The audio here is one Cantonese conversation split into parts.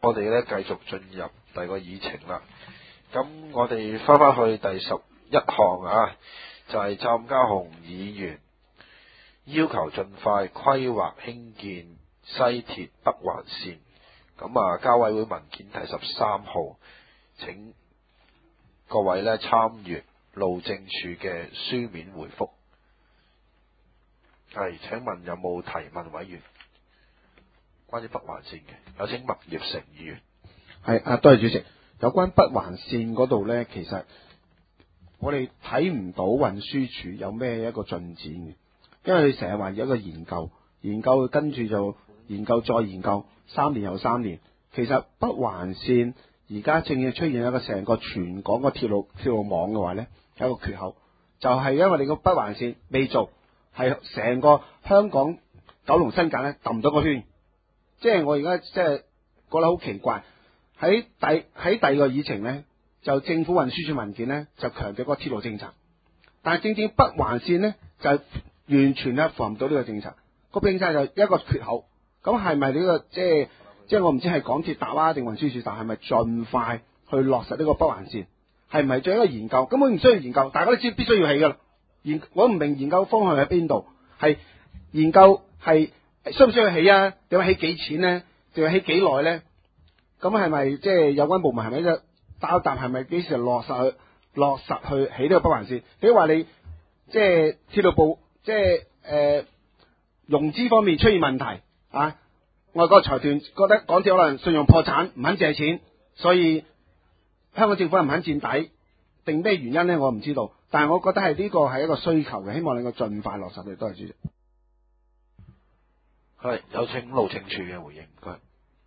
我哋咧繼續進入第二個議程啦。咁我哋翻去第11項啊，就係湛家雄議員要求盡快規劃興建西鐵北環線。咁啊，交委會文件第13號，請各位咧參閱路政署嘅書面回覆。係，請問有冇提問委員關於北環線嘅？有請麥業成議員。 係啊，多謝主席。有關北環線嗰度呢，其實我哋睇唔到運輸署有咩一個進展嘅，因為你成日話有一個研究跟住就研究再研究，3年又3年。其實北環線而家正要出現一個成個全港嘅鐵路網嘅話呢，有一個缺口，就係因為你個北環線未做，係成個香港九龍新界呢揼唔到個圈。即係我而家即係覺得好奇怪。喺第二個議程呢，就政府運輸署文件呢，就強調個鐵路政策，但係正正北環線呢，就完全咧符合唔到呢個政策，個政策就一個缺口。咁係咪呢個即係我唔知係港鐵答啊定運輸署答，係咪盡快去落實呢個北環線？係唔係做一個研究？根本唔需要研究，大家都知必須要起噶啦。我唔明研究方向喺邊度？係研究係需唔需要起啊？定係起幾錢呢？定係起幾耐呢？咁係咪即係有關部門係咪就交代係咪幾時落實去起呢個北環線？比如話你即係鐵路部即係融資方面出現問題啊，外國財團覺得港鐵可能信用破產，唔肯借錢，所以香港政府係唔肯墊底，定咩原因呢？我唔知道，但係我覺得係呢個係一個需求嘅，希望能夠盡快落實嘅。多謝主席。 係，有請路政署嘅回應，唔該。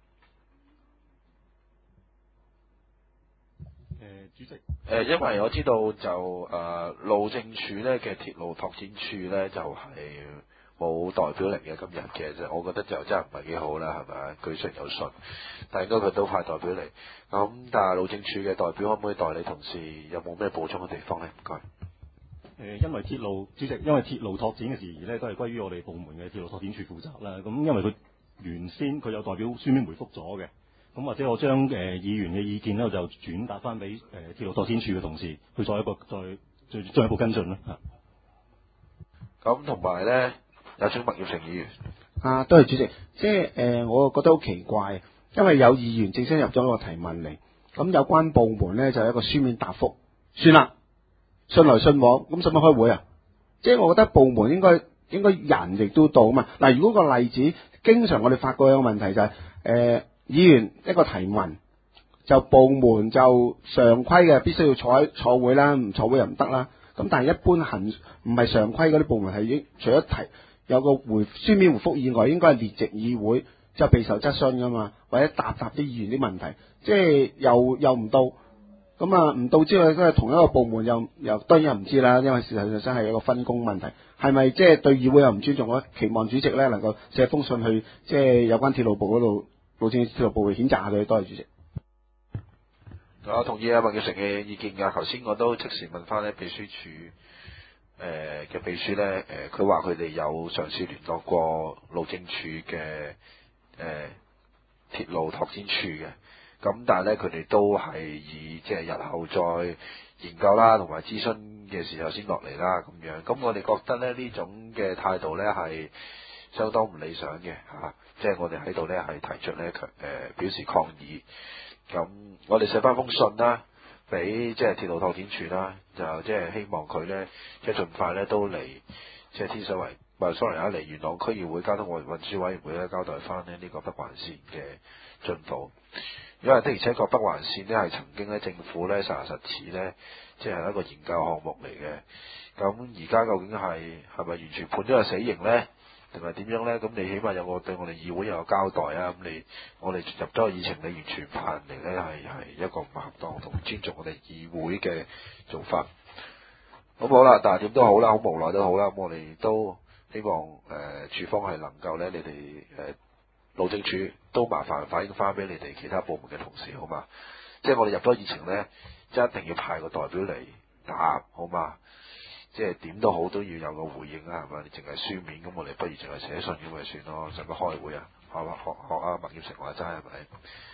主席， 因為我知道就路政署咧嘅鐵路拓展處咧就係冇代表嚟嘅今日嘅，就我覺得就真係唔係幾好啦，係咪？據信有信，但係應該佢都派代表嚟。咁但係路政署嘅代表可唔可以代理同事有冇咩補充嘅地方咧？唔該。 因為鐵路主席，因為鐵路拓展嘅事宜咧，都係歸於我哋部門嘅鐵路拓展處負責啦。咁因為佢原先佢有代表書面回覆咗嘅。咁或者我將議員嘅意見咧，就轉達翻俾鐵路拓展處嘅同事，去再進一步跟進啦嚇。 咁同埋咧，有請麥業成議員。 啊，多謝主席。即係我覺得好奇怪，因為有議員正式入咗個提問嚟，咁有關部門咧就有一個書面答覆，算啦，信來信往，咁使乜開會啊？即係我覺得部門應該人亦都到啊嘛。嗱，如果個例子，經常我哋發覺有個問題就係議員一個提問，就部門就常規嘅必須要坐會啦，唔坐會又唔得啦。咁但係一般唔係常規嗰啲部門係除咗有個書面回覆以外，應該係列席議會就備受質詢噶嘛，或者答啲議員啲問題，即係又唔到，咁啊唔到之外，都係同一個部門又當然又唔知啦，因為事實上真係有一個分工問題，係咪即係對議會又唔尊重？我期望主席咧能夠寫封信去即係有關鐵路部嗰度。路政鐵路部會譴責下佢，多謝主席。 我同意啊麥業成嘅意見㗎。頭先我都即時問翻咧秘書處嘅秘書咧，佢話佢哋有嘗試聯絡過路政署嘅鐵路拓展處嘅，咁但係咧佢哋都係以即係日後再研究啦，同埋諮詢嘅時候先落嚟啦咁樣。咁我哋覺得咧呢種嘅態度咧係相當唔理想嘅嚇，即係我哋喺度咧係提出咧表示抗議。咁我哋寫翻封信啦，俾即係鐵路拓展處啦，就即係希望佢咧即係盡快咧都嚟即係天水圍，嚟元朗區議會交通運輸委員會咧交代翻呢個北環線嘅進度。因為的而且確北環線咧係曾經咧政府咧實似咧即係一個研究項目嚟嘅。咁而家究竟係咪完全判咗個死刑咧？定係點樣咧？咁你起碼有個對我哋議會有個交代啊！咁我哋入咗個議程，你完全派人嚟咧，係一個唔恰當同唔尊重我哋議會嘅做法。咁好啦，但係點都好啦，好無奈都好啦。咁我哋都希望處方係能夠咧，你哋路政署都麻煩反映翻俾你哋其他部門嘅同事，好嘛？即係我哋入咗議程咧，即係一定要派個代表嚟答，好嘛？即係點都好都要有個回應啦，係咪？你淨係書面咁，我哋不如淨係寫信咁咪算咯，使乜開會啊？學阿麥業成話齋係咪？